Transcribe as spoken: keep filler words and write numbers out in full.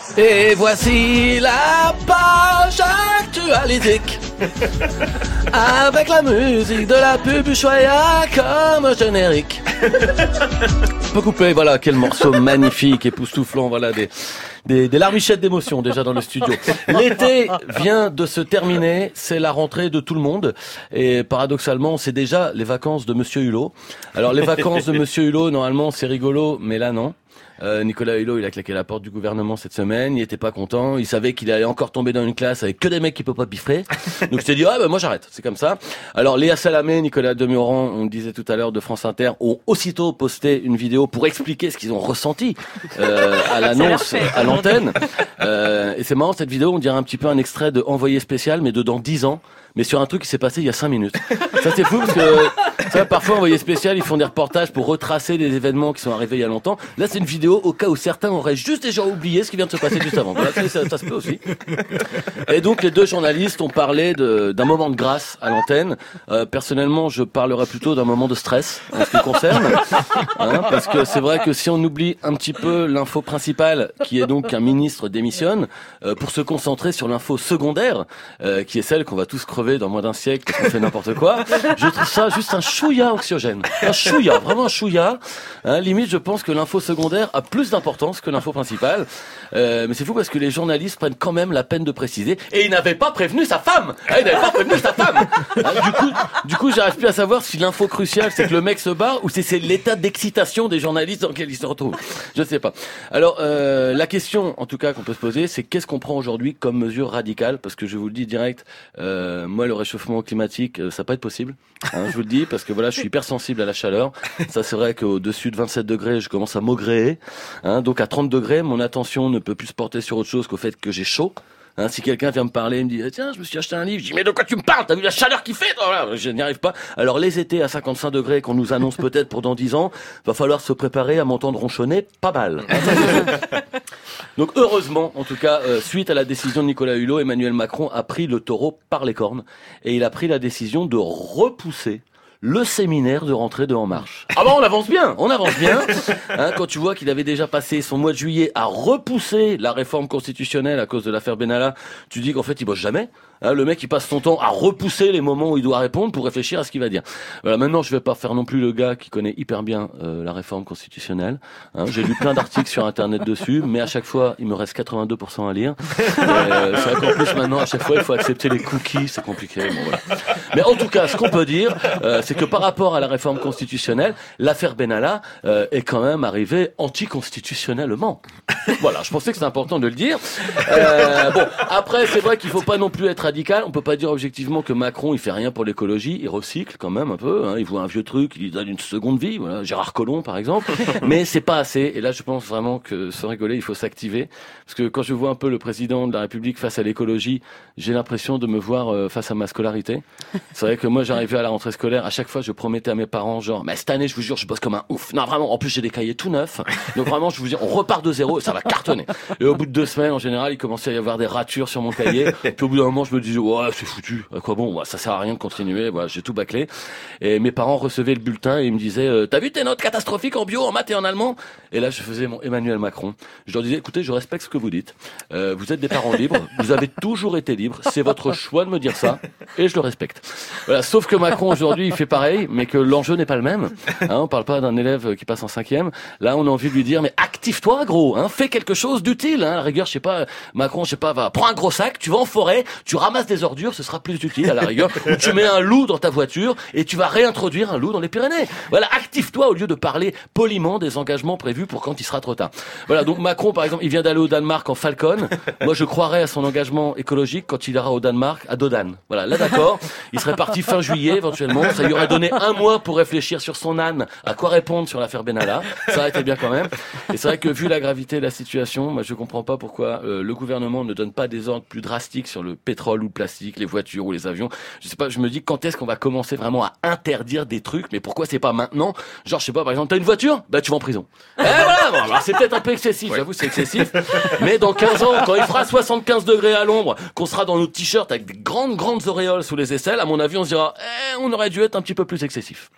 Et voici la page actualitique avec la musique de la pub Ushuaïa comme générique. On peut couper, voilà, quel morceau magnifique, époustouflant, voilà, des, des, des larmichettes d'émotion déjà dans le studio. L'été vient de se terminer, c'est la rentrée de tout le monde, et paradoxalement, c'est déjà les vacances de Monsieur Hulot. Alors les vacances de Monsieur Hulot, normalement, c'est rigolo, mais là non. Euh, Nicolas Hulot, il a claqué la porte du gouvernement cette semaine, il était pas content, il savait qu'il allait encore tomber dans une classe avec que des mecs qui peuvent pas piffrer. Donc il s'est dit, ah ben moi j'arrête, c'est comme ça. Alors Léa Salamé, Nicolas Demurand, on le disait tout à l'heure de France Inter, ont aussitôt posté une vidéo pour expliquer ce qu'ils ont ressenti euh, à l'annonce, à l'antenne. Euh, et c'est marrant, cette vidéo, on dirait un petit peu un extrait de Envoyé spécial, mais de dans dix ans, mais sur un truc qui s'est passé il y a cinq minutes. Ça c'est fou parce que ça, parfois Envoyé spécial, ils font des reportages pour retracer des événements qui sont arrivés il y a longtemps. Là c'est une vidéo au cas où certains auraient juste déjà oublié ce qui vient de se passer juste avant. Voilà, ça, ça, ça se peut aussi. Et donc les deux journalistes ont parlé de, d'un moment de grâce à l'antenne. Euh, personnellement, je parlerais plutôt d'un moment de stress en ce qui me concerne, hein, parce que c'est vrai que si on oublie un petit peu l'info principale, qui est donc qu'un ministre démissionne, euh, pour se concentrer sur l'info secondaire, euh, qui est celle qu'on va tous crever dans moins d'un siècle parce qu'on fait n'importe quoi, je trouve ça juste un chouïa anxiogène, un chouïa, vraiment un chouïa. Hein, limite, je pense que l'info secondaire a plus d'importance que l'info principale. Euh, mais c'est fou parce que les journalistes prennent quand même la peine de préciser. Et il n'avait pas prévenu sa femme. Ah, il n'avait pas prévenu sa femme. Hein, du coup, du coup, j'arrive plus à savoir si l'info cruciale c'est que le mec se barre ou si c'est l'état d'excitation des journalistes dans lequel il se retrouve. Je ne sais pas. Alors, euh, la question, en tout cas, qu'on peut se poser, c'est qu'est-ce qu'on prend aujourd'hui comme mesure radicale? Parce que je vous le dis direct, euh, moi, le réchauffement climatique, euh, ça va pas être possible. Hein, je vous le dis parce que voilà, je suis hyper sensible à la chaleur. Ça, c'est vrai qu'au-dessus de vingt-sept degrés, je commence à maugréer. Hein, donc à trente degrés, mon attention ne peut plus se porter sur autre chose qu'au fait que j'ai chaud. Hein, si quelqu'un vient me parler et me dit eh, tiens je me suis acheté un livre, je dis mais de quoi tu me parles, t'as vu la chaleur qu'il fait? Voilà, je n'y arrive pas. Alors les étés à cinquante-cinq degrés qu'on nous annonce peut-être pour dans dix ans, va falloir se préparer à m'entendre ronchonner pas mal. Donc heureusement, en tout cas, euh, suite à la décision de Nicolas Hulot, Emmanuel Macron a pris le taureau par les cornes et il a pris la décision de repousser le séminaire de rentrée de En Marche. Ah bah on avance bien, on avance bien. Hein, quand tu vois qu'il avait déjà passé son mois de juillet à repousser la réforme constitutionnelle à cause de l'affaire Benalla, tu dis qu'en fait il bosse jamais. Hein, le mec il passe son temps à repousser les moments où il doit répondre pour réfléchir à ce qu'il va dire. Voilà, maintenant je vais pas faire non plus le gars qui connaît hyper bien euh, la réforme constitutionnelle. Hein, j'ai lu plein d'articles sur internet dessus, mais à chaque fois il me reste quatre-vingt-deux pour cent à lire. Euh, c'est vrai qu'en plus maintenant à chaque fois il faut accepter les cookies, c'est compliqué. Bon, voilà. Mais en tout cas ce qu'on peut dire, euh, c'est que par rapport à la réforme constitutionnelle, l'affaire Benalla euh, est quand même arrivée anticonstitutionnellement. Voilà, je pensais que c'était important de le dire. Euh, bon, après c'est vrai qu'il faut pas non plus être radical. On peut pas dire objectivement que Macron il fait rien pour l'écologie, il recycle quand même un peu. Hein, il voit un vieux truc, il lui donne une seconde vie. Voilà, Gérard Collomb par exemple. Mais c'est pas assez. Et là, je pense vraiment que sans rigoler, il faut s'activer. Parce que quand je vois un peu le président de la République face à l'écologie, j'ai l'impression de me voir euh, face à ma scolarité. C'est vrai que moi, j'arrivais à la rentrée scolaire, à chaque fois, je promettais à mes parents, genre, mais cette année, je vous jure, je bosse comme un ouf. Non, vraiment. En plus, j'ai des cahiers tout neufs. Donc vraiment, je vous dis, on repart de zéro, ça va cartonner. Et au bout de deux semaines, en général, il commençait à y avoir des ratures sur mon cahier. Puis au bout d'un moment, je me disais, ouais, c'est foutu. À quoi bon? Ouais, ça sert à rien de continuer. Voilà, j'ai tout bâclé. Et mes parents recevaient le bulletin et ils me disaient, euh, t'as vu tes notes catastrophiques en bio, en maths et en allemand? Et là, je faisais mon Emmanuel Macron. Je leur disais, écoutez, je respecte ce que vous dites. Euh, vous êtes des parents libres. Vous avez toujours été libres. C'est votre choix de me dire ça. Et je le respecte. Voilà. Sauf que Macron, aujourd'hui, il fait pareil, mais que l'enjeu n'est pas le même. Hein, on parle pas d'un élève qui passe en cinquième. Là, on a envie de lui dire, mais active-toi, gros, hein. Fais quelque chose d'utile, hein. À la rigueur, je sais pas, Macron, je sais pas, va, prends un gros sac, tu vas en forêt, tu ramasses des ordures, ce sera plus utile, à la rigueur. Ou tu mets un loup dans ta voiture et tu vas réintroduire un loup dans les Pyrénées. Voilà. Active-toi au lieu de parler poliment des engagements prévus pour quand il sera trop tard. Voilà. Donc, Macron, par exemple, il vient d'aller au Danemark en Falcon. Moi, je croirais à son engagement écologique quand il ira au Danemark à Dodane. Voilà. Là, d'accord. Il serait parti fin juillet, éventuellement. Ça lui aurait donné un mois pour réfléchir sur son âne, à quoi répondre sur l'affaire Benalla. Ça aurait été bien quand même. Et c'est vrai que vu la gravité de la situation, moi, je comprends pas pourquoi euh, le gouvernement ne donne pas des ordres plus drastiques sur le pétrole ou le plastique, les voitures ou les avions. Je sais pas, je me dis quand est-ce qu'on va commencer vraiment à interdire des trucs, mais pourquoi c'est pas maintenant? Genre, je sais pas, par exemple, t'as une voiture? Bah, tu vas en prison. Eh voilà, bon, alors c'est peut-être un peu excessif, j'avoue, c'est excessif. Mais dans quinze ans, quand il fera soixante-quinze degrés à l'ombre, qu'on sera dans nos t-shirts avec des grandes, grandes auréoles sous les aisselles, à mon avis, on se dira, eh, on aurait dû être un petit peu plus excessif.